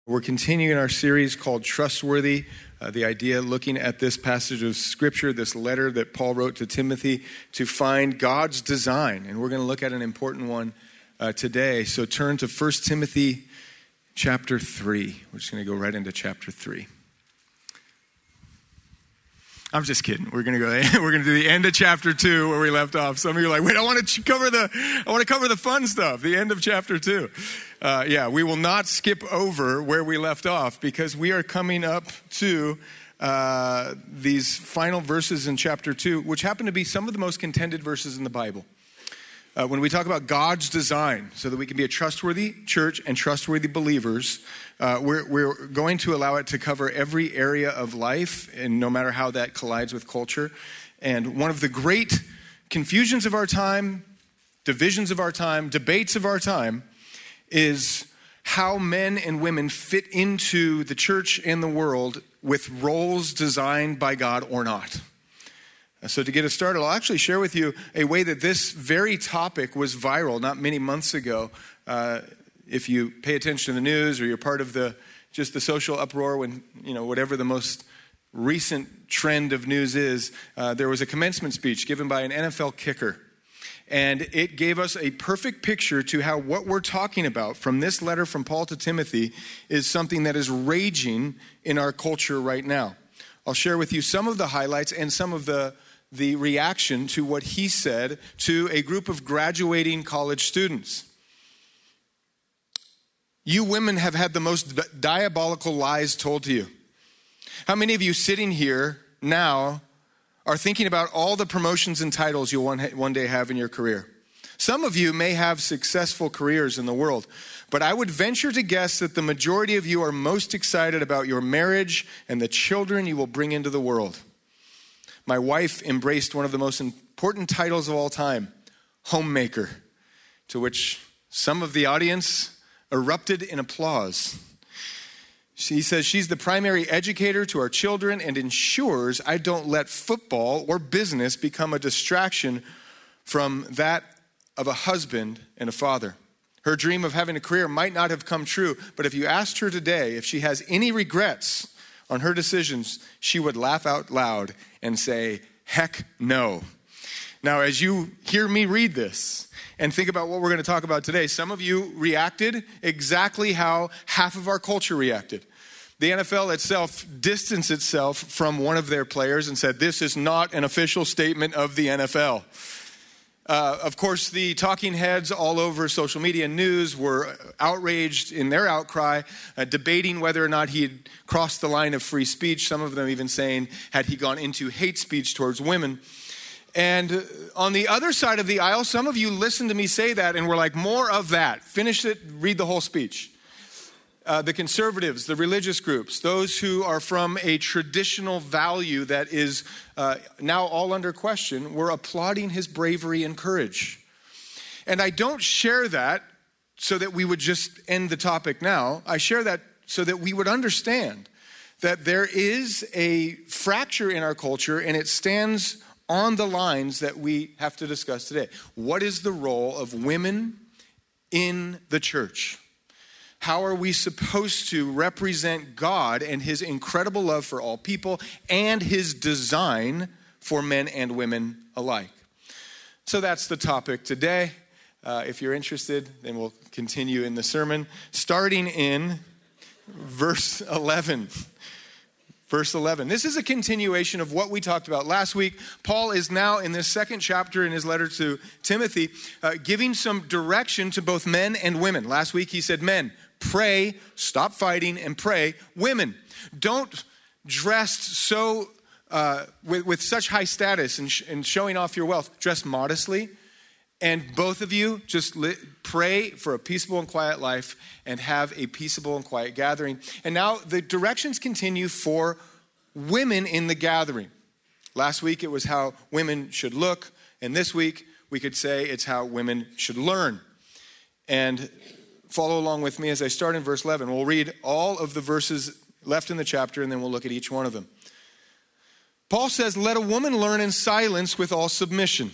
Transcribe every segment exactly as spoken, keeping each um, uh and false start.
We're continuing our series called Trustworthy, uh, the idea looking at this passage of Scripture, this letter that Paul wrote to Timothy to find God's design. And we're going to look at an important one uh, today. So turn to First Timothy chapter three. We're just going to go right into chapter three. I'm just kidding. We're going to go. We're going to do the end of chapter two where we left off. Some of you are like, "Wait, I want to cover the. I want to cover the fun stuff." The end of chapter two. Uh, yeah, we will not skip over where we left off because we are coming up to uh, these final verses in chapter two, which happen to be some of the most contended verses in the Bible. Uh, when we talk about God's design so that we can be a trustworthy church and trustworthy believers, uh, we're, we're going to allow it to cover every area of life, and no matter how that collides with culture. And one of the great confusions of our time, divisions of our time, debates of our time, is how men and women fit into the church and the world with roles designed by God or not. So to get us started, I'll actually share with you a way that this very topic was viral not many months ago. Uh, if you pay attention to the news or you're part of the just the social uproar when, you know, whatever the most recent trend of news is, uh, there was a commencement speech given by an N F L kicker. And it gave us a perfect picture to how what we're talking about from this letter from Paul to Timothy is something that is raging in our culture right now. I'll share with you some of the highlights and some of the the reaction to what he said to a group of graduating college students. You women have had the most diabolical lies told to you. How many of you sitting here now are thinking about all the promotions and titles you'll one, one day have in your career? Some of you may have successful careers in the world, but I would venture to guess that the majority of you are most excited about your marriage and the children you will bring into the world. My wife embraced one of the most important titles of all time, homemaker, to which some of the audience erupted in applause. She says she's the primary educator to our children and ensures I don't let football or business become a distraction from that of a husband and a father. Her dream of having a career might not have come true, but if you asked her today if she has any regrets on her decisions, she would laugh out loud and say, heck no. Now, as you hear me read this and think about what we're going to talk about today, some of you reacted exactly how half of our culture reacted. The N F L itself distanced itself from one of their players and said, this is not an official statement of the N F L. Uh, of course, the talking heads all over social media and news were outraged in their outcry, uh, debating whether or not he had crossed the line of free speech. Some of them even saying, had he gone into hate speech towards women? And on the other side of the aisle, some of you listened to me say that and were like, more of that. Finish it, read the whole speech. Uh, the conservatives, the religious groups, those who are from a traditional value that is uh, now all under question, were applauding his bravery and courage. And I don't share that so that we would just end the topic now. I share that so that we would understand that there is a fracture in our culture and it stands on the lines that we have to discuss today. What is the role of women in the church? How are we supposed to represent God and his incredible love for all people and his design for men and women alike? So that's the topic today. Uh, if you're interested, then we'll continue in the sermon, starting in verse eleven. Verse eleven. This is a continuation of what we talked about last week. Paul is now in this second chapter in his letter to Timothy, uh, giving some direction to both men and women. Last week he said, men, pray, stop fighting, and pray. Women, don't dress so uh, with, with such high status and, sh- and showing off your wealth. Dress modestly. And both of you just li- pray for a peaceable and quiet life and have a peaceable and quiet gathering. And now the directions continue for women in the gathering. Last week it was how women should look. And this week we could say it's how women should learn. And follow along with me as I start in verse eleven. We'll read all of the verses left in the chapter and then we'll look at each one of them. Paul says, let a woman learn in silence with all submission.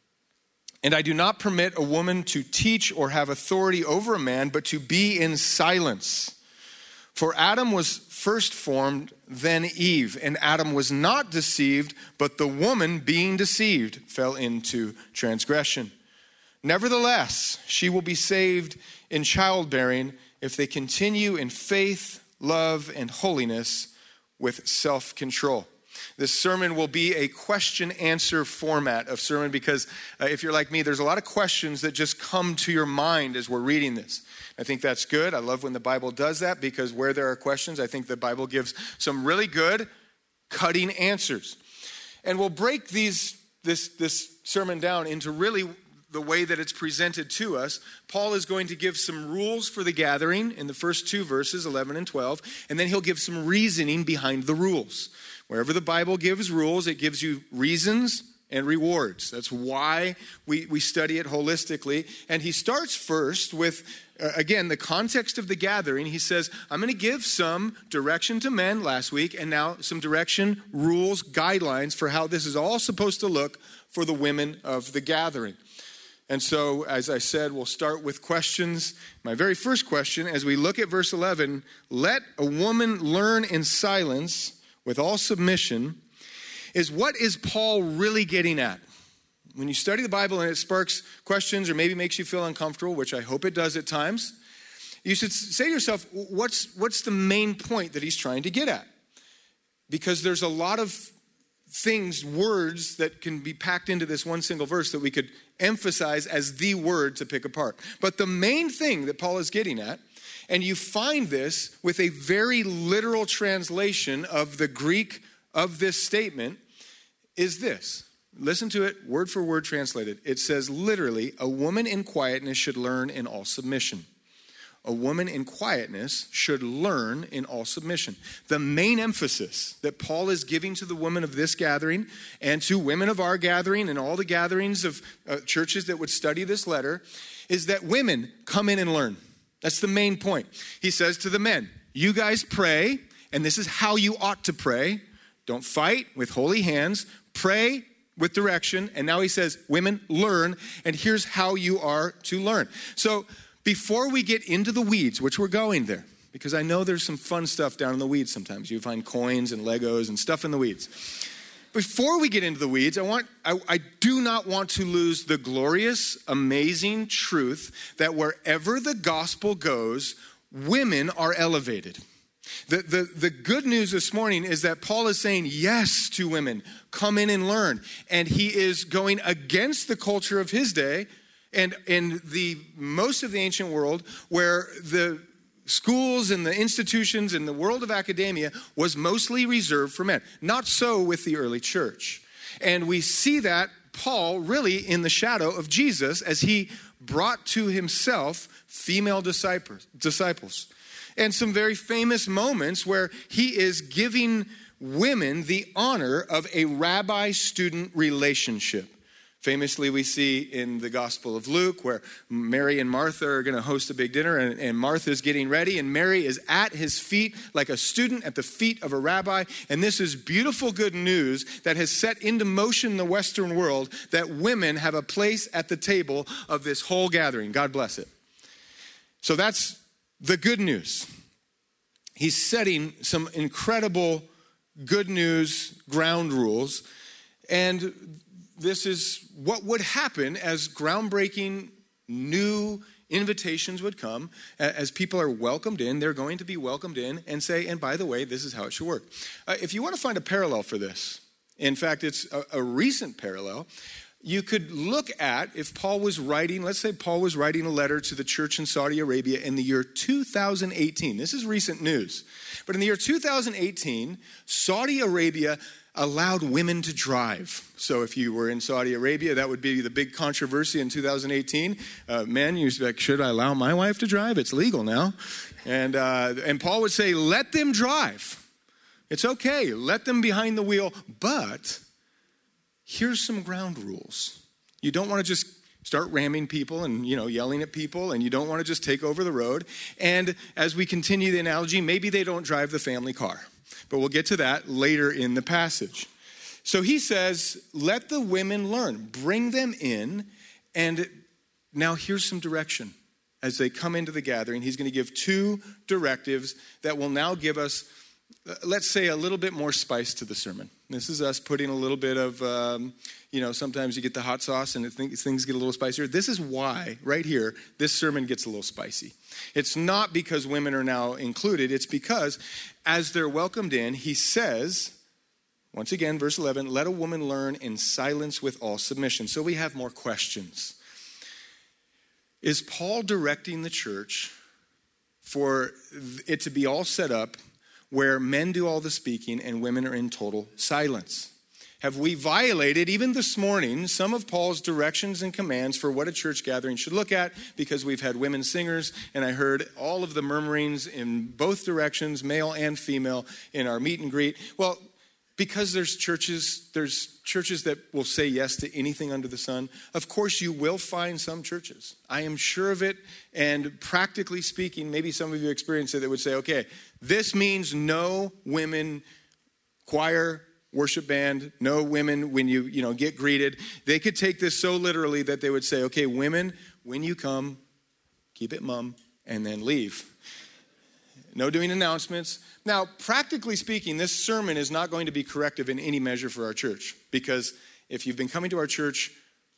And I do not permit a woman to teach or have authority over a man, but to be in silence. For Adam was first formed, then Eve. And Adam was not deceived, but the woman, being deceived, fell into transgression. Nevertheless, she will be saved in childbearing if they continue in faith, love, and holiness with self-control. This sermon will be a question-answer format of sermon because uh, if you're like me, there's a lot of questions that just come to your mind as we're reading this. I think that's good. I love when the Bible does that because where there are questions, I think the Bible gives some really good, cutting answers. And we'll break these this, this sermon down into really the way that it's presented to us. Paul is going to give some rules for the gathering in the first two verses, eleven and twelve, and then he'll give some reasoning behind the rules. Wherever the Bible gives rules, it gives you reasons and rewards. That's why we, we study it holistically. And he starts first with, uh, again, the context of the gathering. He says, I'm going to give some direction to men last week, and now some direction, rules, guidelines for how this is all supposed to look for the women of the gathering. And so, as I said, we'll start with questions. My very first question, as we look at verse eleven, let a woman learn in silence with all submission, is what is Paul really getting at? When you study the Bible and it sparks questions or maybe makes you feel uncomfortable, which I hope it does at times, you should say to yourself, what's, what's the main point that he's trying to get at? Because there's a lot of things, words that can be packed into this one single verse that we could emphasize as the word to pick apart. But the main thing that Paul is getting at, and you find this with a very literal translation of the Greek of this statement, is this. Listen to it, word for word translated. It says literally, a woman in quietness should learn in all submission. A woman in quietness should learn in all submission. The main emphasis that Paul is giving to the women of this gathering and to women of our gathering and all the gatherings of uh, churches that would study this letter is that women come in and learn. That's the main point. He says to the men, you guys pray, and this is how you ought to pray. Don't fight with holy hands. Pray with direction. And now he says, women, learn, and here's how you are to learn. So before we get into the weeds, which we're going there, because I know there's some fun stuff down in the weeds sometimes. You find coins and Legos and stuff in the weeds. Before we get into the weeds, I want I, I do not want to lose the glorious, amazing truth that wherever the gospel goes, women are elevated. The, the, the good news this morning is that Paul is saying yes to women. Come in and learn. And he is going against the culture of his day and in the most of the ancient world where the schools and the institutions and the world of academia was mostly reserved for men. Not so with the early church. And we see that Paul really in the shadow of Jesus as he brought to himself female disciples. disciples. And some very famous moments where he is giving women the honor of a rabbi-student relationship. Famously, we see in the Gospel of Luke where Mary and Martha are going to host a big dinner, and, and Martha's getting ready, and Mary is at his feet like a student at the feet of a rabbi. And this is beautiful good news that has set into motion the Western world that women have a place at the table of this whole gathering. God bless it. So that's the good news. He's setting some incredible good news ground rules, and this is what would happen as groundbreaking new invitations would come. As people are welcomed in, they're going to be welcomed in and say, and by the way, this is how it should work. Uh, if you want to find a parallel for this, in fact, it's a, a recent parallel, you could look at if Paul was writing, let's say Paul was writing a letter to the church in Saudi Arabia in the year two thousand eighteen. This is recent news. But in the year two thousand eighteen, Saudi Arabia allowed women to drive. So if you were in Saudi Arabia, that would be the big controversy in two thousand eighteen. Uh, men used to be like, should I allow my wife to drive? It's legal now. And, uh, and Paul would say, let them drive. It's okay. Let them behind the wheel. But here's some ground rules. You don't want to just start ramming people and, you know, yelling at people, and you don't want to just take over the road. And as we continue the analogy, maybe they don't drive the family car. But we'll get to that later in the passage. So he says, let the women learn. Bring them in. And now here's some direction. as they come into the gathering, he's going to give two directives that will now give us, let's say, a little bit more spice to the sermon. This is us putting a little bit of, um, you know, sometimes you get the hot sauce and things get a little spicier. This is why, right here, this sermon gets a little spicy. It's not because women are now included. It's because as they're welcomed in, he says, once again, verse eleven, let a woman learn in silence with all submission. So we have more questions. Is Paul directing the church for it to be all set up where men do all the speaking and women are in total silence? Have we violated, even this morning, some of Paul's directions and commands for what a church gathering should look at, because we've had women singers, and I heard all of the murmurings in both directions, male and female, in our meet and greet? Well, because there's churches, there's churches that will say yes to anything under the sun. Of course, you will find some churches. I am sure of it. And practically speaking, maybe some of you experience it that would say, okay, this means no women choir, worship band, no women when you, you know, get greeted. They could take this so literally that they would say, okay, women, when you come, keep it mum, and then leave. No doing announcements. Now, practically speaking, this sermon is not going to be corrective in any measure for our church, because if you've been coming to our church,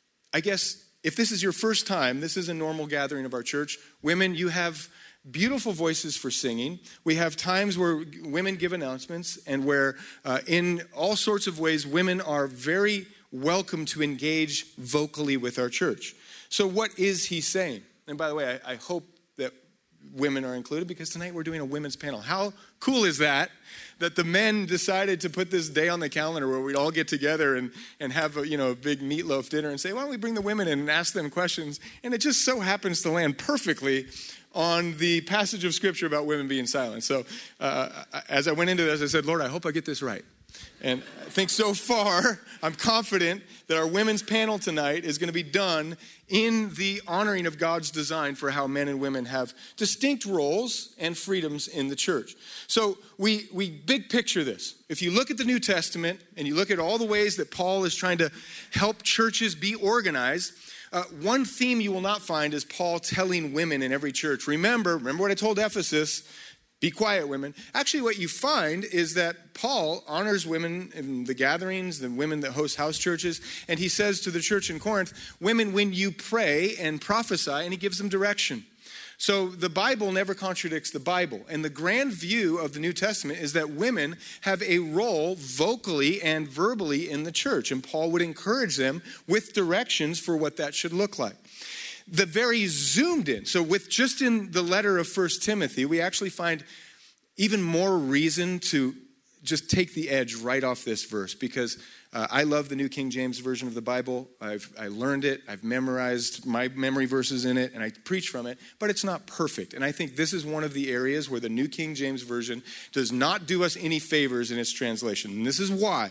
I guess if this is your first time, this is a normal gathering of our church. Women, you have beautiful voices for singing. We have times where women give announcements, and where uh, in all sorts of ways, women are very welcome to engage vocally with our church. So what is he saying? And by the way, I, I hope that women are included, because tonight we're doing a women's panel. How cool is that, that the men decided to put this day on the calendar where we'd all get together and, and have a, you know, a big meatloaf dinner and say, why don't we bring the women in and ask them questions? And it just so happens to land perfectly on the passage of scripture about women being silent. So uh, as I went into this, I said, Lord, I hope I get this right. And I think so far, I'm confident that our women's panel tonight is going to be done in the honoring of God's design for how men and women have distinct roles and freedoms in the church. So we we big picture this. If you look at the New Testament and you look at all the ways that Paul is trying to help churches be organized, uh, one theme you will not find is Paul telling women in every church, remember, remember what I told Ephesus, be quiet, women. Actually, what you find is that Paul honors women in the gatherings, the women that host house churches, and he says to the church in Corinth, women, when you pray and prophesy, and he gives them direction. So the Bible never contradicts the Bible. And the grand view of the New Testament is that women have a role vocally and verbally in the church, and Paul would encourage them with directions for what that should look like. The very zoomed in. So with just in the letter of First Timothy, we actually find even more reason to just take the edge right off this verse, because uh, I love the New King James Version of the Bible. I've I learned it. I've memorized my memory verses in it, and I preach from it, but it's not perfect. And I think this is one of the areas where the New King James Version does not do us any favors in its translation. And this is why.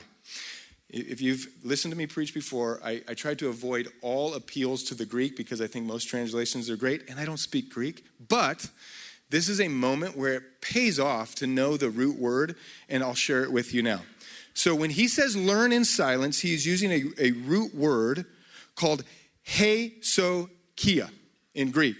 If you've listened to me preach before, I, I tried to avoid all appeals to the Greek, because I think most translations are great, and I don't speak Greek. But this is a moment where it pays off to know the root word, and I'll share it with you now. So when he says learn in silence, he's using a, a root word called hesokia in Greek.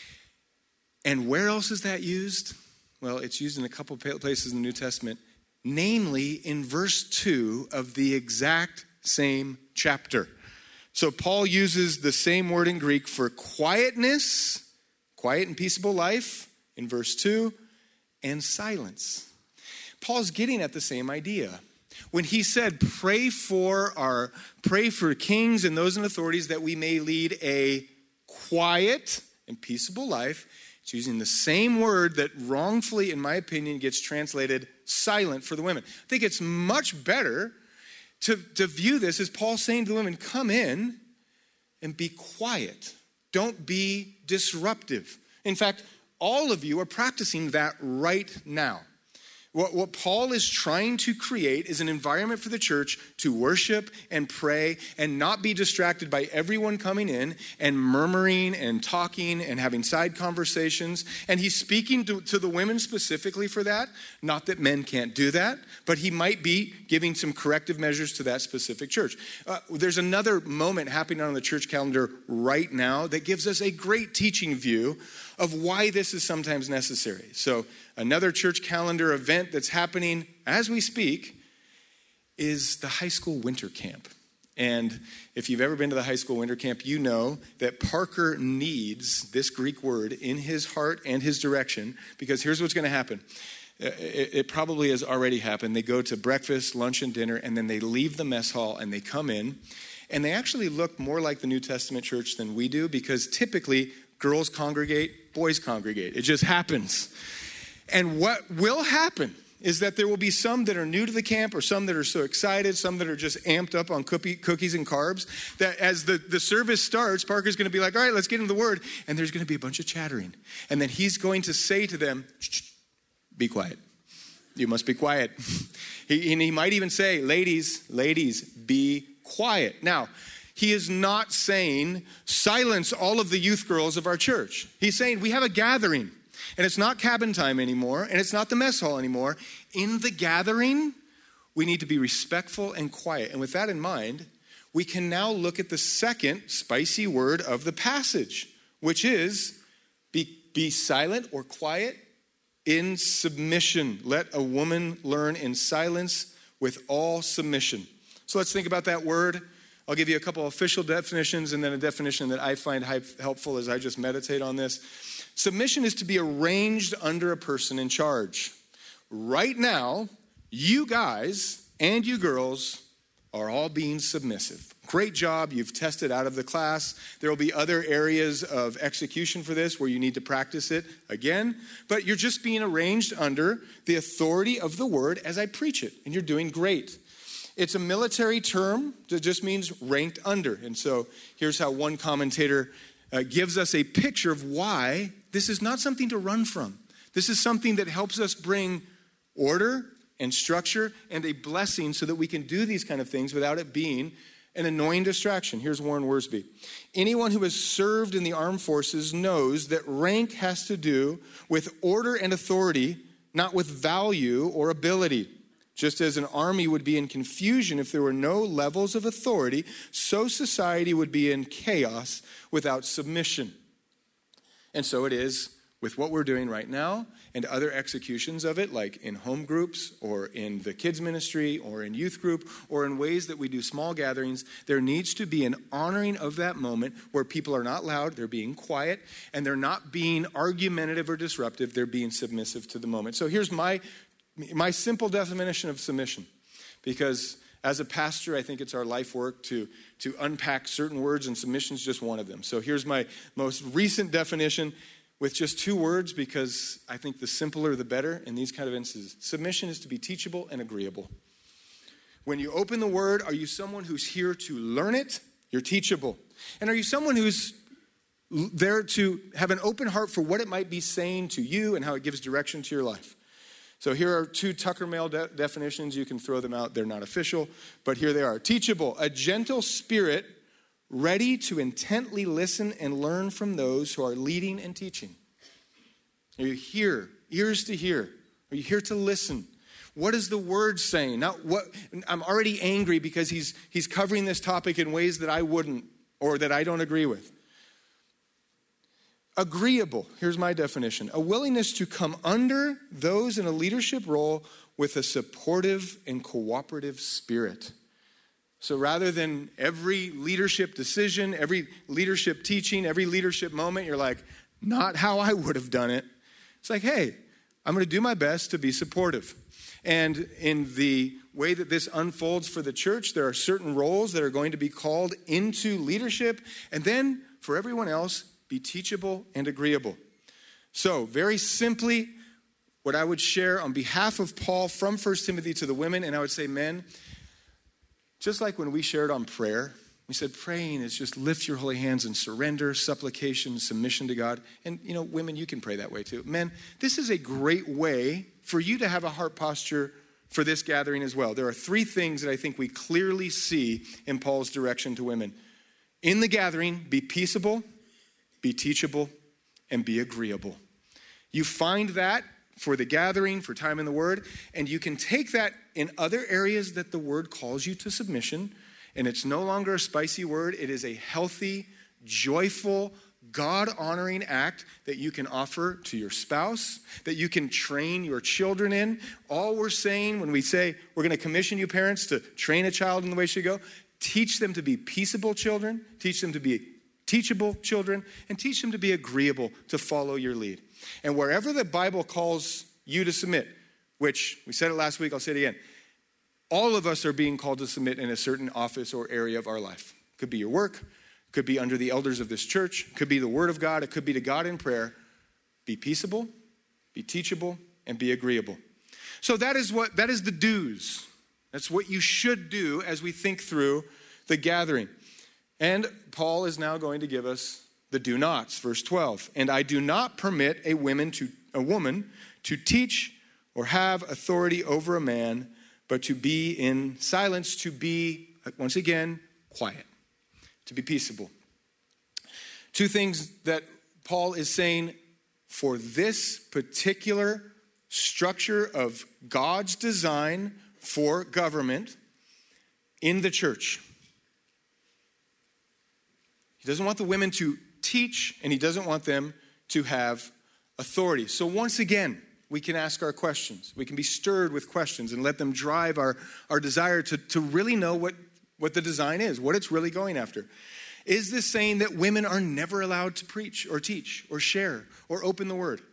And where else is that used? Well, it's used in a couple places in the New Testament, namely in verse two of the exact same chapter. So Paul uses the same word in Greek for quietness, quiet and peaceable life in verse two, and silence. Paul's getting at the same idea. When he said, pray for our, pray for kings and those in authorities that we may lead a quiet and peaceable life, it's using the same word that wrongfully, in my opinion, gets translated silent for the women. I think it's much better to, to view this as Paul saying to the women, come in and be quiet. Don't be disruptive. In fact, all of you are practicing that right now. What, what Paul is trying to create is an environment for the church to worship and pray and not be distracted by everyone coming in and murmuring and talking and having side conversations. And he's speaking to, to the women specifically for that. Not that men can't do that, but he might be giving some corrective measures to that specific church. Uh, there's another moment happening on the church calendar right now that gives us a great teaching view of why this is sometimes necessary. So another church calendar event that's happening as we speak is the high school winter camp. And if you've ever been to the high school winter camp, you know that Parker needs this Greek word in his heart and his direction, because here's what's going to happen. It, it probably has already happened. They go to breakfast, lunch, and dinner, and then they leave the mess hall and they come in, and they actually look more like the New Testament church than we do, because typically girls congregate, boys congregate. It just happens. And what will happen is that there will be some that are new to the camp, or some that are so excited, some that are just amped up on cookie, cookies and carbs, that as the, the service starts, Parker's going to be like, all right, let's get into the word. And there's going to be a bunch of chattering. And then he's going to say to them, shh, shh, be quiet. You must be quiet. he, and he might even say, ladies, ladies, be quiet. Now, he is not saying silence all of the youth girls of our church. He's saying we have a gathering, and it's not cabin time anymore, and it's not the mess hall anymore. In the gathering, we need to be respectful and quiet. And with that in mind, we can now look at the second spicy word of the passage, which is be, be silent or quiet in submission. Let a woman learn in silence with all submission. So let's think about that word. I'll give you a couple official definitions and then a definition that I find helpful as I just meditate on this. Submission is to be arranged under a person in charge. Right now, you guys and you girls are all being submissive. Great job. You've tested out of the class. There will be other areas of execution for this where you need to practice it again. But you're just being arranged under the authority of the word as I preach it. And you're doing great. It's a military term that just means ranked under. And so here's how one commentator uh, gives us a picture of why this is not something to run from. This is something that helps us bring order and structure and a blessing so that we can do these kind of things without it being an annoying distraction. Here's Warren Wiersbe. Anyone who has served in the armed forces knows that rank has to do with order and authority, not with value or ability. Just as an army would be in confusion if there were no levels of authority, so society would be in chaos without submission. And so it is with what we're doing right now and other executions of it, like in home groups or in the kids ministry or in youth group or in ways that we do small gatherings. There needs to be an honoring of that moment where people are not loud, they're being quiet, and they're not being argumentative or disruptive, they're being submissive to the moment. So here's my My simple definition of submission, because as a pastor, I think it's our life work to, to unpack certain words, and submission is just one of them. So here's my most recent definition with just two words, because I think the simpler the better in these kind of instances. Submission is to be teachable and agreeable. When you open the word, are you someone who's here to learn it? You're teachable. And are you someone who's there to have an open heart for what it might be saying to you and how it gives direction to your life? So here are two Tucker Mail de- definitions. You can throw them out. They're not official, but here they are. Teachable, a gentle spirit ready to intently listen and learn from those who are leading and teaching. Are you here? Ears to hear. Are you here to listen? What is the word saying? Not what. I'm already angry because he's he's covering this topic in ways that I wouldn't or that I don't agree with. Agreeable, here's my definition. A willingness to come under those in a leadership role with a supportive and cooperative spirit. So rather than every leadership decision, every leadership teaching, every leadership moment, you're like, not how I would have done it. It's like, hey, I'm going to do my best to be supportive. And in the way that this unfolds for the church, there are certain roles that are going to be called into leadership. And then for everyone else, be teachable and agreeable. So very simply, what I would share on behalf of Paul from First Timothy to the women, and I would say, men, just like when we shared on prayer, We said praying is just lift your holy hands and surrender, supplication, submission to God. And, you know, women, you can pray that way too. Men, this is a great way for you to have a heart posture for this gathering as well. There are three things that I think we clearly see in Paul's direction to women. In the gathering, be peaceable, be teachable, and be agreeable. You find that for the gathering, for time in the Word, and you can take that in other areas that the Word calls you to submission, and it's no longer a spicy word. It is a healthy, joyful, God-honoring act that you can offer to your spouse, that you can train your children in. All we're saying when we say we're going to commission you parents to train a child in the way it should go, teach them to be peaceable children, teach them to be teachable children, and teach them to be agreeable to follow your lead. And wherever the Bible calls you to submit, which we said it last week, I'll say it again, all of us are being called to submit in a certain office or area of our life. Could be your work, could be under the elders of this church, could be the Word of God, it could be to God in prayer. Be peaceable, be teachable, and be agreeable. So that is what that is the do's. That's what you should do as we think through the gathering. And Paul is now going to give us the do nots, verse twelve. And I do not permit a woman to a woman to teach or have authority over a man, but to be in silence, to be, once again, quiet, to be peaceable. Two things that Paul is saying for this particular structure of God's design for government in the church. He doesn't want the women to teach, and he doesn't want them to have authority. So once again, we can ask our questions. We can be stirred with questions and let them drive our, our desire to, to really know what, what the design is, what it's really going after. Is this saying that women are never allowed to preach or teach or share or open the word?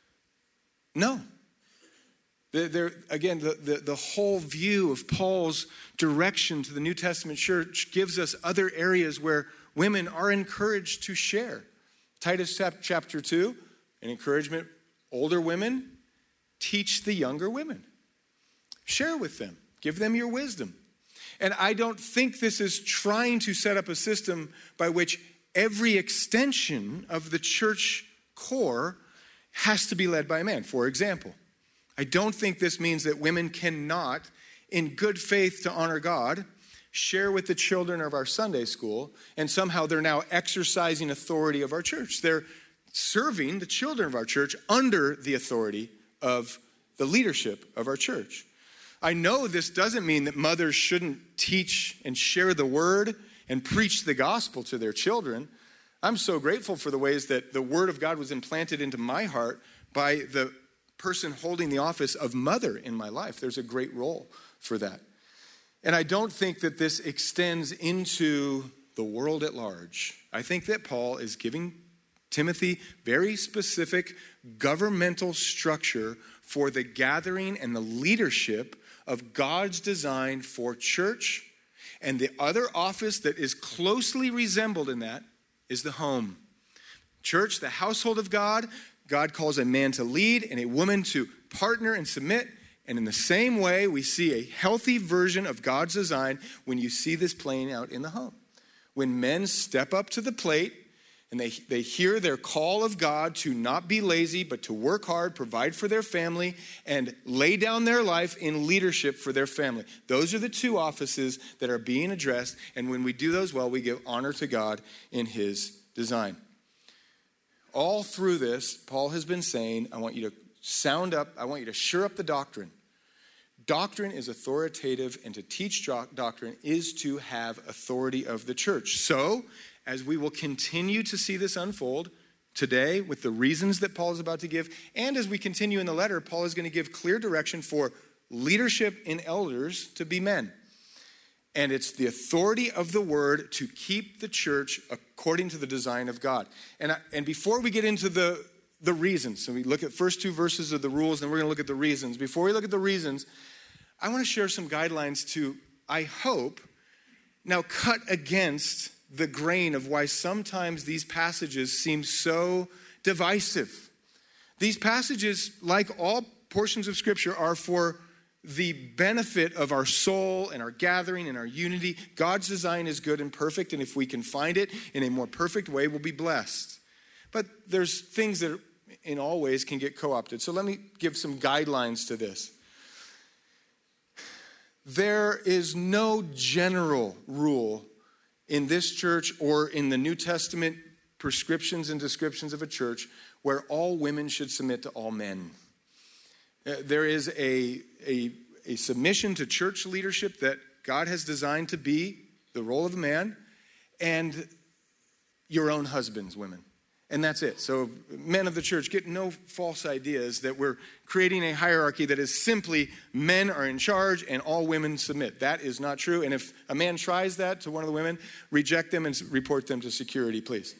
No. There, again, the, the, the whole view of Paul's direction to the New Testament church gives us other areas where women are encouraged to share. Titus chapter two, an encouragement, older women, teach the younger women. Share with them. Give them your wisdom. And I don't think this is trying to set up a system by which every extension of the church core has to be led by a man. For example, I don't think this means that women cannot, in good faith to honor God, share with the children of our Sunday school, and somehow they're now exercising authority of our church. They're serving the children of our church under the authority of the leadership of our church. I know this doesn't mean that mothers shouldn't teach and share the word and preach the gospel to their children. I'm so grateful for the ways that the word of God was implanted into my heart by the person holding the office of mother in my life. There's a great role for that. And I don't think that this extends into the world at large. I think that Paul is giving Timothy very specific governmental structure for the gathering and the leadership of God's design for church. And the other office that is closely resembled in that is the home. Church, the household of God, God calls a man to lead and a woman to partner and submit. And in the same way, we see a healthy version of God's design when you see this playing out in the home. When men step up to the plate and they, they hear their call of God to not be lazy, but to work hard, provide for their family, and lay down their life in leadership for their family. Those are the two offices that are being addressed. And when we do those well, we give honor to God in his design. All through this, Paul has been saying, I want you to sound up, I want you to sure up the doctrine. Doctrine is authoritative, and to teach doctrine is to have authority of the church. So, as we will continue to see this unfold today with the reasons that Paul is about to give, and as we continue in the letter, Paul is going to give clear direction for leadership in elders to be men. And it's the authority of the word to keep the church according to the design of God. And, I, and before we get into the, the reasons, so we look at first two verses of the rules, then we're going to look at the reasons. Before we look at the reasons, I want to share some guidelines to, I hope, now cut against the grain of why sometimes these passages seem so divisive. These passages, like all portions of Scripture, are for the benefit of our soul and our gathering and our unity. God's design is good and perfect, and if we can find it in a more perfect way, we'll be blessed. But there's things that in all ways can get co-opted. So let me give some guidelines to this. There is no general rule in this church or in the New Testament prescriptions and descriptions of a church where all women should submit to all men. Uh, there is a, a, a submission to church leadership that God has designed to be the role of a man, and your own husbands, women. And that's it. So men of the church, get no false ideas that we're creating a hierarchy that is simply men are in charge and all women submit. That is not true. And if a man tries that to one of the women, reject them and report them to security, please.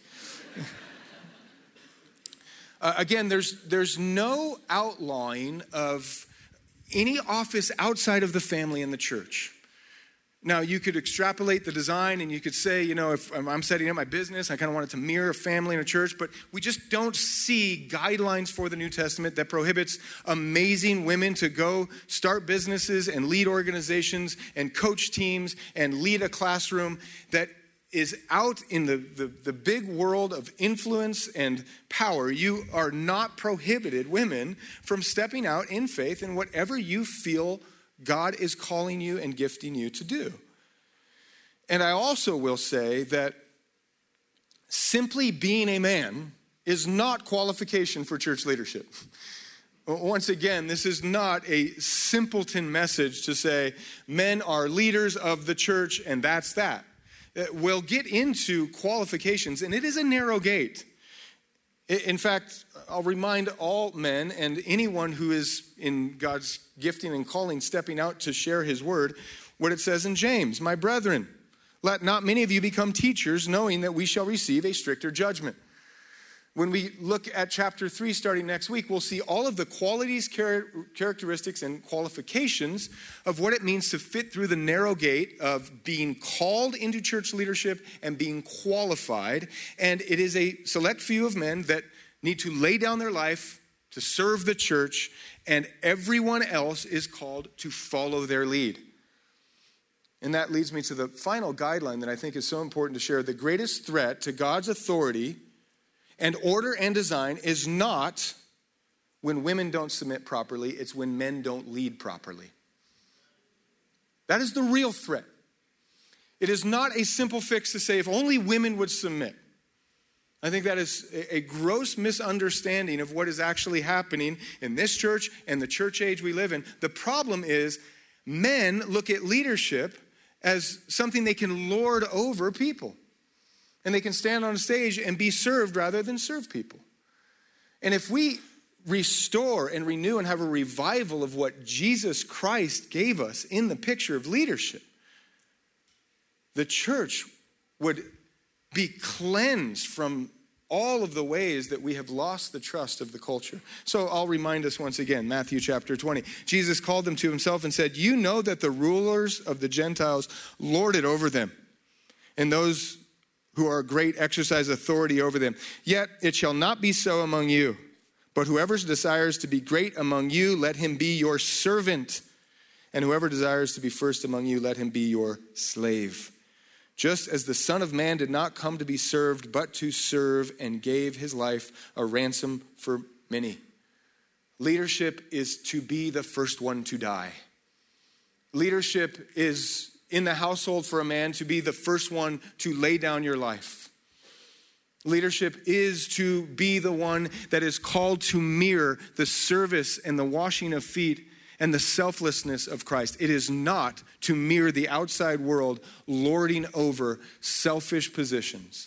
uh, again, there's there's no outlawing of any office outside of the family in the church. Now, you could extrapolate the design and you could say, you know, if I'm setting up my business, I kind of want it to mirror a family and a church, but we just don't see guidelines for the New Testament that prohibits amazing women to go start businesses and lead organizations and coach teams and lead a classroom that is out in the, the, the big world of influence and power. You are not prohibited, women, from stepping out in faith in whatever you feel God is calling you and gifting you to do. And I also will say that simply being a man is not qualification for church leadership. Once again, this is not a simpleton message to say men are leaders of the church and that's that. We'll get into qualifications, and it is a narrow gate. In fact, I'll remind all men and anyone who is in God's gifting and calling, stepping out to share his word, what it says in James, "My brethren, let not many of you become teachers, knowing that we shall receive a stricter judgment." When we look at chapter three starting next week, we'll see all of the qualities, characteristics, and qualifications of what it means to fit through the narrow gate of being called into church leadership and being qualified. And it is a select few of men that need to lay down their life to serve the church, and everyone else is called to follow their lead. And that leads me to the final guideline that I think is so important to share. The greatest threat to God's authority and order and design is not when women don't submit properly, it's when men don't lead properly. That is the real threat. It is not a simple fix to say if only women would submit. I think that is a gross misunderstanding of what is actually happening in this church and the church age we live in. The problem is men look at leadership as something they can lord over people. And they can stand on a stage and be served rather than serve people. And if we restore and renew and have a revival of what Jesus Christ gave us in the picture of leadership, the church would be cleansed from all of the ways that we have lost the trust of the culture. So I'll remind us once again, Matthew chapter twenty. Jesus called them to himself and said, "You know that the rulers of the Gentiles lord it over them, and those who are great exercise authority over them. Yet it shall not be so among you. But whoever desires to be great among you, let him be your servant. And whoever desires to be first among you, let him be your slave. Just as the Son of Man did not come to be served, but to serve and gave his life a ransom for many." Leadership is to be the first one to die. Leadership is in the household for a man to be the first one to lay down your life. Leadership is to be the one that is called to mirror the service and the washing of feet and the selflessness of Christ. It is not to mirror the outside world lording over selfish positions.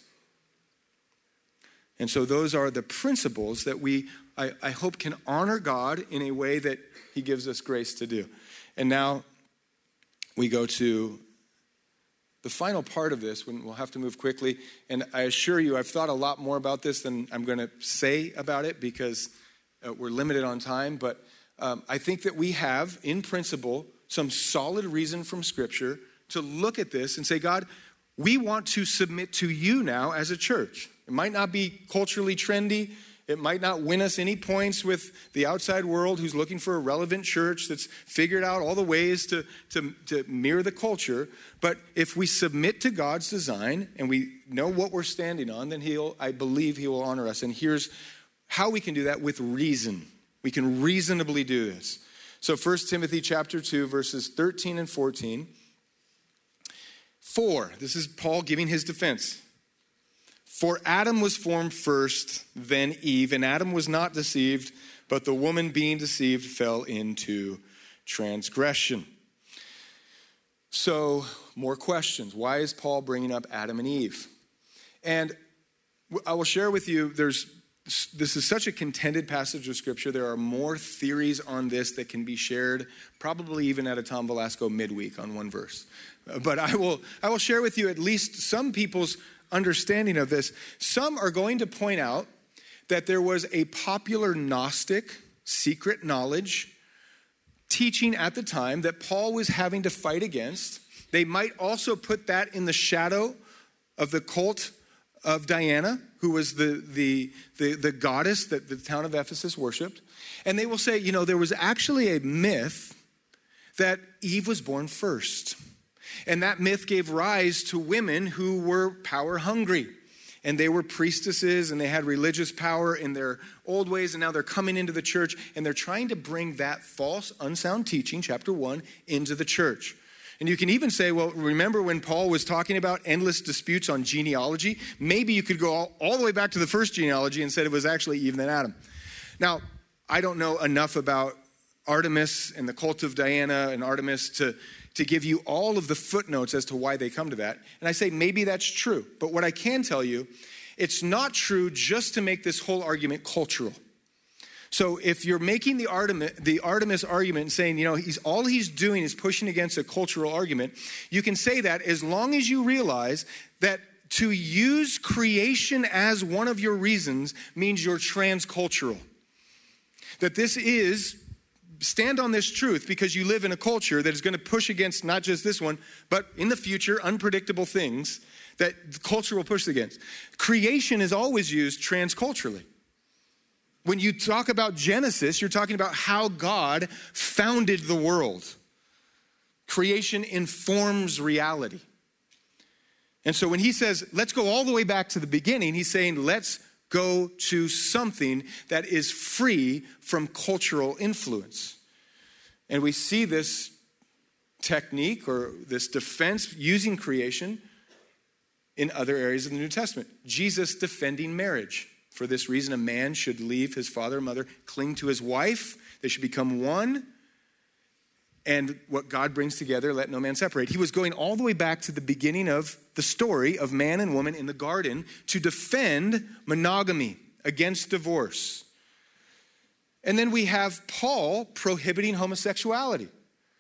And so those are the principles that we, I, I hope, can honor God in a way that he gives us grace to do. And now we go to the final part of this, when we'll have to move quickly. And I assure you, I've thought a lot more about this than I'm going to say about it because uh, we're limited on time. But um, I think that we have, in principle, some solid reason from Scripture to look at this and say, God, we want to submit to you now as a church. It might not be culturally trendy. It might not win us any points with the outside world who's looking for a relevant church that's figured out all the ways to, to, to mirror the culture. But if we submit to God's design and we know what we're standing on, then he'll, I believe he will honor us. And here's how we can do that: with reason. We can reasonably do this. So First Timothy chapter two, verses thirteen and fourteen. For, this is Paul giving his defense. For Adam was formed first, then Eve, and Adam was not deceived, but the woman being deceived fell into transgression. So, more questions. Why is Paul bringing up Adam and Eve? And I will share with you, there's this is such a contended passage of Scripture. There are more theories on this that can be shared, probably even at a Tom Velasco midweek on one verse. But I will, I will share with you at least some people's understanding of this. Some are going to point out that there was a popular Gnostic secret knowledge teaching at the time that Paul was having to fight against. They might also put that in the shadow of the cult of Diana, who was the, the, the, the goddess that the town of Ephesus worshiped. And they will say, you know, there was actually a myth that Eve was born first. And that myth gave rise to women who were power hungry. And they were priestesses and they had religious power in their old ways. And now they're coming into the church and they're trying to bring that false, unsound teaching, chapter one, into the church. And you can even say, well, remember when Paul was talking about endless disputes on genealogy? Maybe you could go all, all the way back to the first genealogy and said it was actually Eve and Adam. Now, I don't know enough about Artemis and the cult of Diana and Artemis to, to give you all of the footnotes as to why they come to that. And I say maybe that's true. But what I can tell you, it's not true just to make this whole argument cultural. So if you're making the Artemis, the Artemis argument and saying, you know, he's all he's doing is pushing against a cultural argument, you can say that as long as you realize that to use creation as one of your reasons means you're transcultural. That this is, stand on this truth because you live in a culture that is going to push against not just this one, but in the future, unpredictable things that the culture will push against. Creation is always used transculturally. When you talk about Genesis, you're talking about how God founded the world. Creation informs reality. And so when he says, let's go all the way back to the beginning, he's saying, let's go to something that is free from cultural influence. And we see this technique or this defense using creation in other areas of the New Testament. Jesus defending marriage. For this reason, a man should leave his father and mother, cling to his wife. They should become one. And what God brings together, let no man separate. He was going all the way back to the beginning of the story of man and woman in the garden to defend monogamy against divorce. And then we have Paul prohibiting homosexuality.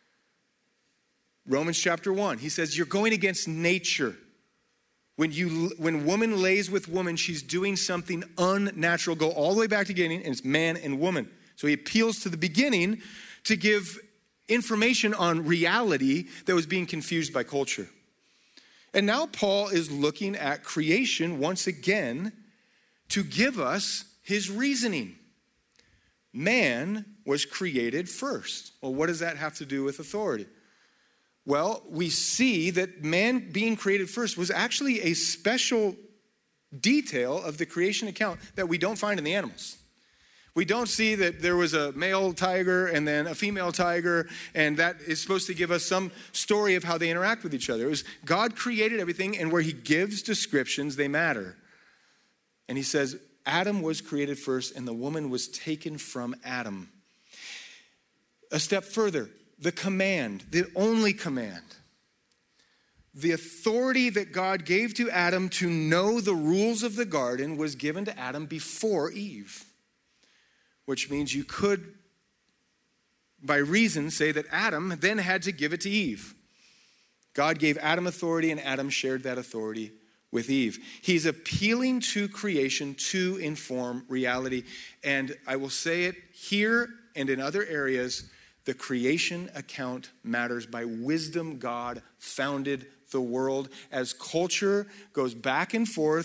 Romans chapter one, he says, you're going against nature. When you when woman lays with woman, she's doing something unnatural. Go all the way back to the beginning, and it's man and woman. So he appeals to the beginning to give information on reality that was being confused by culture. And now Paul is looking at creation once again to give us his reasoning. Man was created first. Well, what does that have to do with authority? Well, we see that man being created first was actually a special detail of the creation account that we don't find in the animals. We don't see that there was a male tiger and then a female tiger, and that is supposed to give us some story of how they interact with each other. It was God created everything, and where he gives descriptions, they matter. And he says, Adam was created first, and the woman was taken from Adam. A step further, the command, the only command, the authority that God gave to Adam to know the rules of the garden was given to Adam before Eve. Which means you could, by reason, say that Adam then had to give it to Eve. God gave Adam authority and Adam shared that authority with Eve. He's appealing to creation to inform reality. And I will say it here and in other areas, the creation account matters. By wisdom, God founded the world. As culture goes back and forth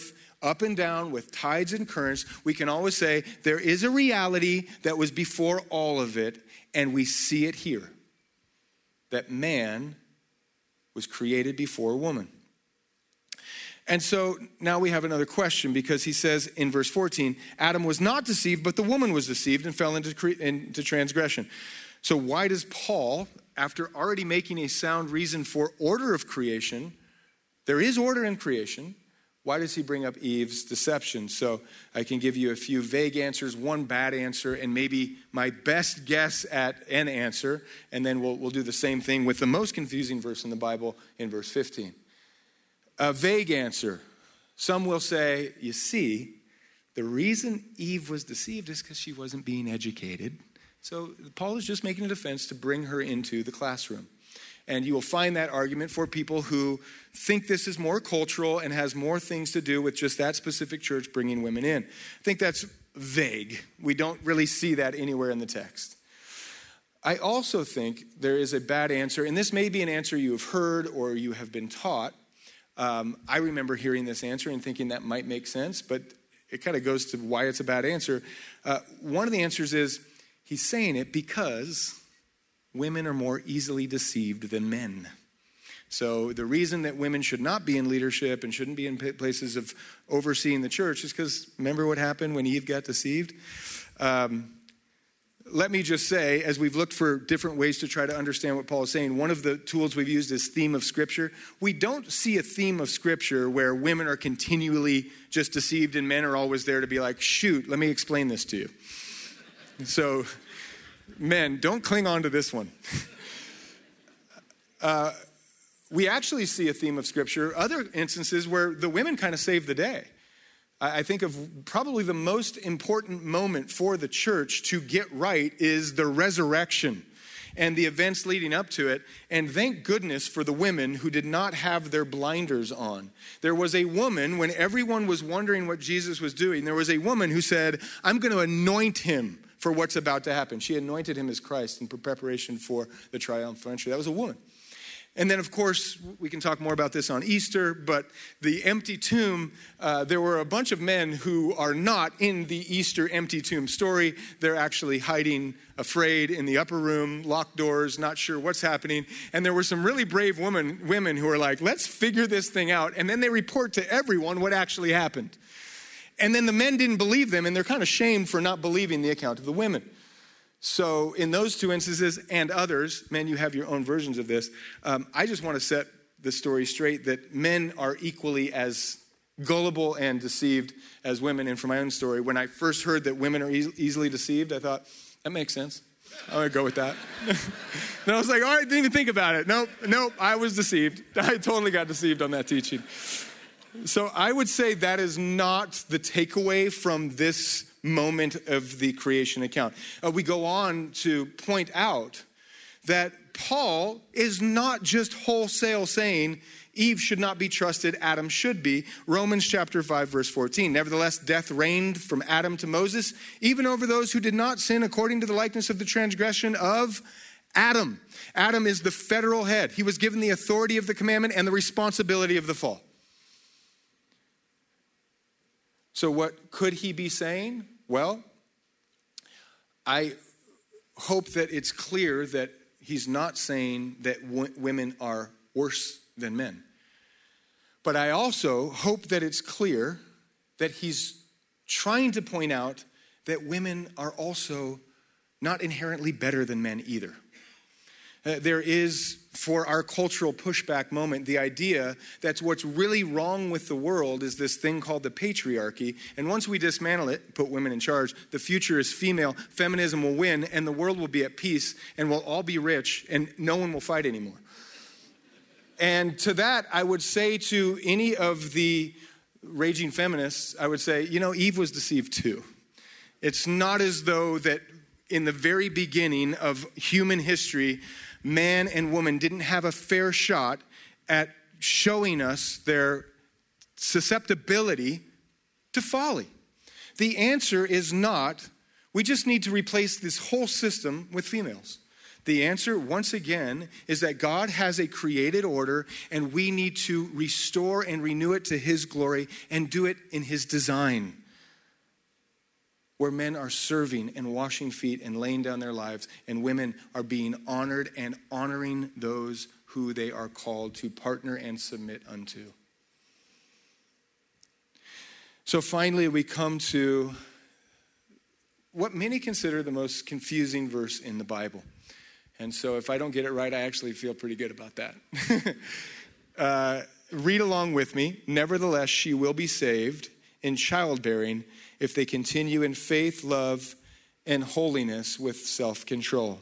up and down with tides and currents, we can always say there is a reality that was before all of it, and we see it here. That man was created before woman. And so now we have another question, because he says in verse fourteen, Adam was not deceived, but the woman was deceived and fell into, cre- into transgression. So why does Paul, after already making a sound reason for order of creation, there is order in creation, why does he bring up Eve's deception? So I can give you a few vague answers, one bad answer, and maybe my best guess at an answer, and then we'll, we'll do the same thing with the most confusing verse in the Bible in verse fifteen. A vague answer. Some will say, you see, the reason Eve was deceived is because she wasn't being educated. So Paul is just making a defense to bring her into the classroom. And you will find that argument for people who think this is more cultural and has more things to do with just that specific church bringing women in. I think that's vague. We don't really see that anywhere in the text. I also think there is a bad answer, and this may be an answer you have heard or you have been taught. Um, I remember hearing this answer and thinking that might make sense, but it kind of goes to why it's a bad answer. Uh, one of the answers is, he's saying it because women are more easily deceived than men. So the reason that women should not be in leadership and shouldn't be in places of overseeing the church is because, remember what happened when Eve got deceived? Um, let me just say, as we've looked for different ways to try to understand what Paul is saying, one of the tools we've used is theme of Scripture. We don't see a theme of Scripture where women are continually just deceived and men are always there to be like, shoot, let me explain this to you. So, men, don't cling on to this one. uh, we actually see a theme of Scripture, other instances where the women kind of save the day. I, I think of probably the most important moment for the church to get right is the resurrection and the events leading up to it. And thank goodness for the women who did not have their blinders on. There was a woman, when everyone was wondering what Jesus was doing, there was a woman who said, I'm going to anoint him for what's about to happen. She anointed him as Christ in preparation for the triumphal entry. That was a woman. And then, of course, we can talk more about this on Easter, but the empty tomb, uh, there were a bunch of men who are not in the Easter empty tomb story. They're actually hiding, afraid, in the upper room, locked doors, not sure what's happening. And there were some really brave women, women who were like, let's figure this thing out. And then they report to everyone what actually happened. And then the men didn't believe them, and they're kind of shamed for not believing the account of the women. So in those two instances and others, men, you have your own versions of this. Um, I just want to set the story straight that men are equally as gullible and deceived as women. And for my own story, when I first heard that women are e- easily deceived, I thought, that makes sense. I'm going to go with that. And I was like, all right, didn't even think about it. Nope, nope, I was deceived. I totally got deceived on that teaching. So I would say that is not the takeaway from this moment of the creation account. Uh, we go on to point out that Paul is not just wholesale saying Eve should not be trusted, Adam should be. Romans chapter five, verse fourteen. Nevertheless, death reigned from Adam to Moses, even over those who did not sin according to the likeness of the transgression of Adam. Adam is the federal head. He was given the authority of the commandment and the responsibility of the fall. So what could he be saying? Well, I hope that it's clear that he's not saying that w- women are worse than men. But I also hope that it's clear that he's trying to point out that women are also not inherently better than men either. Uh, there is, for our cultural pushback moment, the idea that what's really wrong with the world is this thing called the patriarchy. And once we dismantle it, put women in charge, the future is female, feminism will win, and the world will be at peace, and we'll all be rich, and no one will fight anymore. And to that, I would say to any of the raging feminists, I would say, you know, Eve was deceived too. It's not as though that in the very beginning of human history, man and woman didn't have a fair shot at showing us their susceptibility to folly. The answer is not, we just need to replace this whole system with females. The answer, once again, is that God has a created order and we need to restore and renew it to his glory and do it in his design, where men are serving and washing feet and laying down their lives, and women are being honored and honoring those who they are called to partner and submit unto. So finally, we come to what many consider the most confusing verse in the Bible. And so if I don't get it right, I actually feel pretty good about that. uh, read along with me. Nevertheless, she will be saved in childbearing if they continue in faith, love, and holiness with self-control.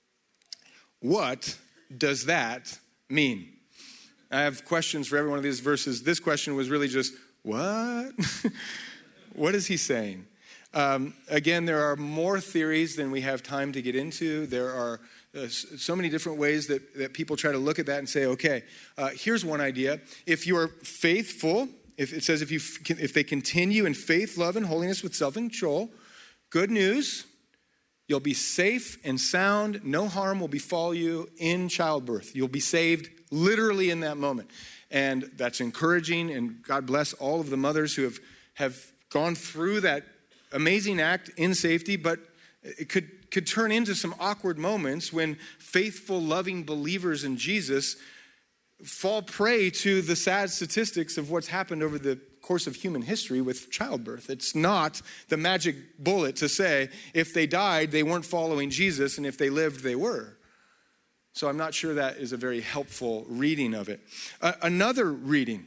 What does that mean? I have questions for every one of these verses. This question was really just, what? What is he saying? Um, again, there are more theories than we have time to get into. There are uh, so many different ways that, that people try to look at that and say, okay, uh, here's one idea. If you are faithful, if it says if you if they continue in faith, love, and holiness with self-control, good news, you'll be safe and sound. No harm will befall you in childbirth. You'll be saved literally in that moment. And that's encouraging, and God bless all of the mothers who have, have gone through that amazing act in safety, but it could, could turn into some awkward moments when faithful, loving believers in Jesus fall prey to the sad statistics of what's happened over the course of human history with childbirth. It's not the magic bullet to say if they died, they weren't following Jesus, and if they lived, they were. So I'm not sure that is a very helpful reading of it. Uh, another reading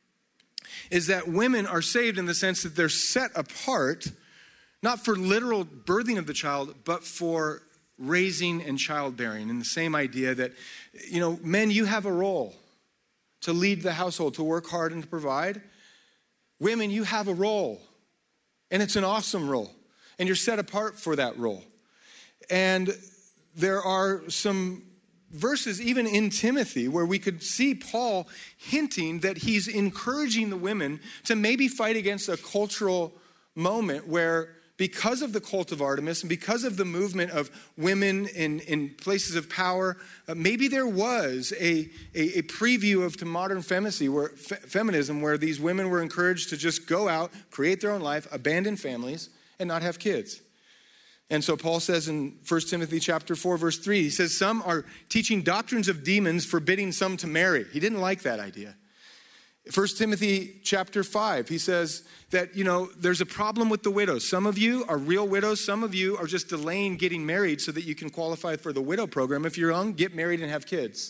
is that women are saved in the sense that they're set apart, not for literal birthing of the child, but for raising and childbearing. And the same idea that, you know, men, you have a role to lead the household, to work hard and to provide. Women, you have a role, and it's an awesome role, and you're set apart for that role. And there are some verses even in Timothy where we could see Paul hinting that he's encouraging the women to maybe fight against a cultural moment where, because of the cult of Artemis and because of the movement of women in, in places of power, uh, maybe there was a, a, a preview of to modern feminism where, fe- feminism where these women were encouraged to just go out, create their own life, abandon families, and not have kids. And so Paul says in First Timothy chapter four, verse three, he says, some are teaching doctrines of demons, forbidding some to marry. He didn't like that idea. First Timothy chapter five, he says that, you know, there's a problem with the widows. Some of you are real widows. Some of you are just delaying getting married so that you can qualify for the widow program. If you're young, get married and have kids.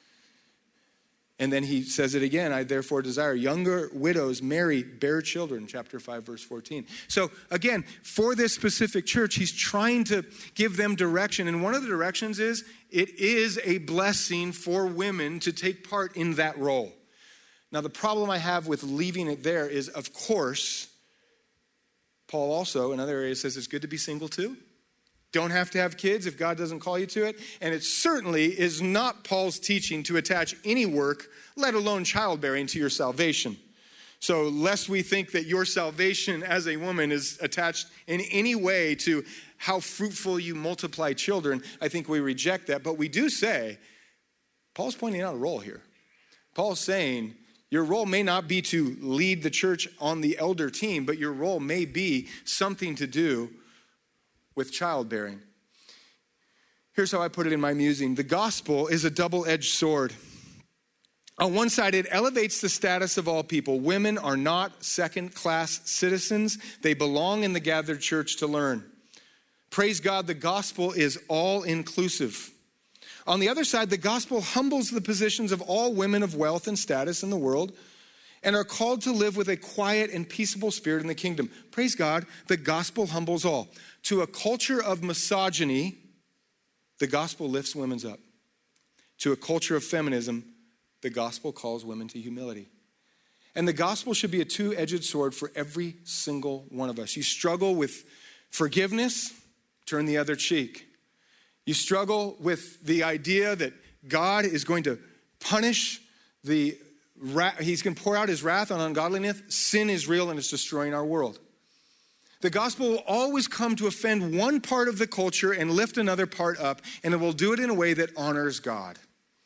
And then he says it again, I therefore desire younger widows marry, bear children, chapter five, verse fourteen. So again, for this specific church, he's trying to give them direction. And one of the directions is, it is a blessing for women to take part in that role. Now, the problem I have with leaving it there is, of course, Paul also in other areas says it's good to be single too. Don't have to have kids if God doesn't call you to it. And it certainly is not Paul's teaching to attach any work, let alone childbearing, to your salvation. So lest we think that your salvation as a woman is attached in any way to how fruitful you multiply children, I think we reject that. But we do say, Paul's pointing out a role here. Paul's saying, your role may not be to lead the church on the elder team, but your role may be something to do with childbearing. Here's how I put it in my musing. The gospel is a double-edged sword. On one side, it elevates the status of all people. Women are not second-class citizens. They belong in the gathered church to learn. Praise God, the gospel is all-inclusive. On the other side, the gospel humbles the positions of all women of wealth and status in the world and are called to live with a quiet and peaceable spirit in the kingdom. Praise God, the gospel humbles all. To a culture of misogyny, the gospel lifts women's up. To a culture of feminism, the gospel calls women to humility. And the gospel should be a two-edged sword for every single one of us. You struggle with forgiveness, turn the other cheek. You struggle with the idea that God is going to punish the He's going to pour out his wrath on ungodliness. Sin is real and it's destroying our world. The gospel will always come to offend one part of the culture and lift another part up, and it will do it in a way that honors God.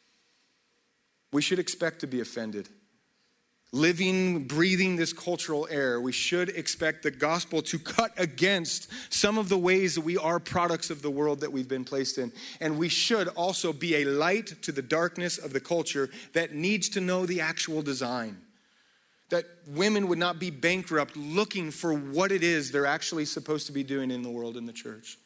We should expect to be offended. Living, breathing this cultural air, we should expect the gospel to cut against some of the ways that we are products of the world that we've been placed in. And we should also be a light to the darkness of the culture that needs to know the actual design. That women would not be bankrupt looking for what it is they're actually supposed to be doing in the world in the church.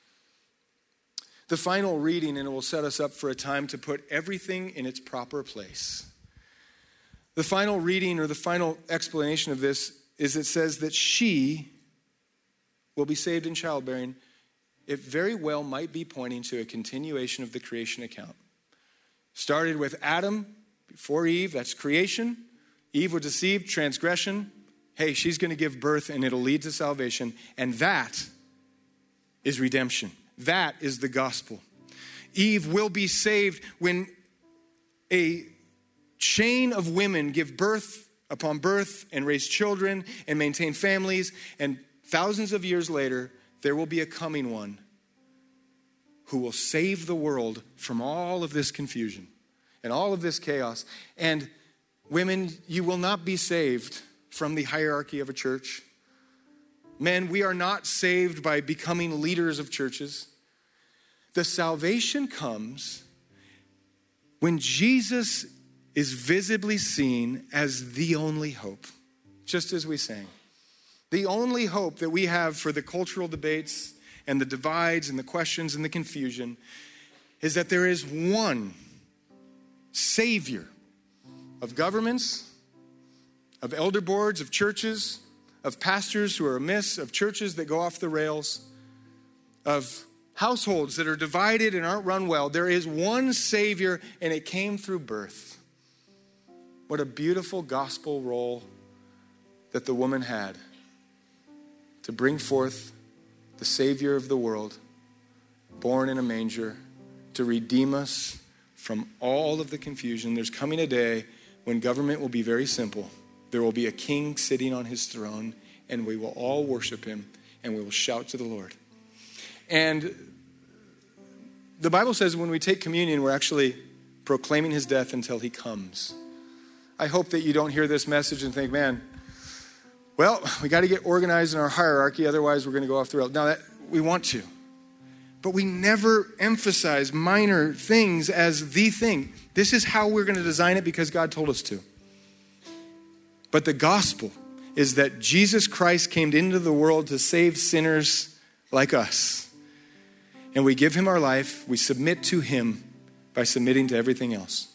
The final reading, and it will set us up for a time to put everything in its proper place. The final reading or the final explanation of this is it says that she will be saved in childbearing. It very well might be pointing to a continuation of the creation account. Started with Adam before Eve, that's creation. Eve was deceived, transgression. Hey, she's going to give birth and it'll lead to salvation. And that is redemption. That is the gospel. Eve will be saved when a chain of women give birth upon birth and raise children and maintain families. And thousands of years later, there will be a coming one who will save the world from all of this confusion and all of this chaos. And women, you will not be saved from the hierarchy of a church. Men, we are not saved by becoming leaders of churches. The salvation comes when Jesus is visibly seen as the only hope, just as we sang. The only hope that we have for the cultural debates and the divides and the questions and the confusion is that there is one Savior of governments, of elder boards, of churches, of pastors who are amiss, of churches that go off the rails, of households that are divided and aren't run well. There is one Savior, and it came through birth. What a beautiful gospel role that the woman had to bring forth the Savior of the world, born in a manger, to redeem us from all of the confusion. There's coming a day when government will be very simple. There will be a king sitting on his throne, and we will all worship him, and we will shout to the Lord. And the Bible says when we take communion, we're actually proclaiming his death until he comes. I hope that you don't hear this message and think, man, well, we got to get organized in our hierarchy, otherwise we're going to go off the rails. Now, that we want to. But we never emphasize minor things as the thing. This is how we're going to design it because God told us to. But the gospel is that Jesus Christ came into the world to save sinners like us. And we give him our life. We submit to him by submitting to everything else.